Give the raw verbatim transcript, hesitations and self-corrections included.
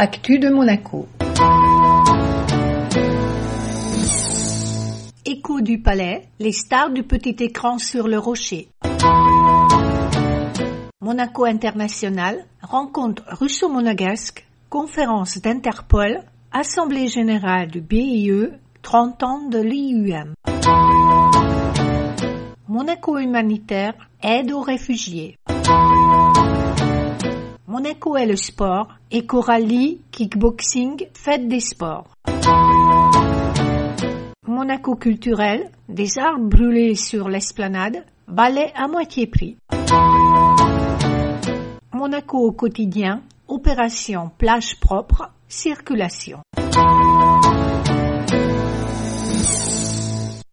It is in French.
Actu de Monaco. Écho du palais, les stars du petit écran sur le rocher. Monaco International, rencontre russo-monégasque, conférence d'Interpol, assemblée générale du B I E, trente ans de l'I U M. Monaco Humanitaire, aide aux réfugiés. Monaco et le sport, éco-rallye, kickboxing, fête des sports. Monaco culturel, des arbres brûlés sur l'esplanade, balai à moitié prix. Monaco au quotidien, opération plage propre, circulation.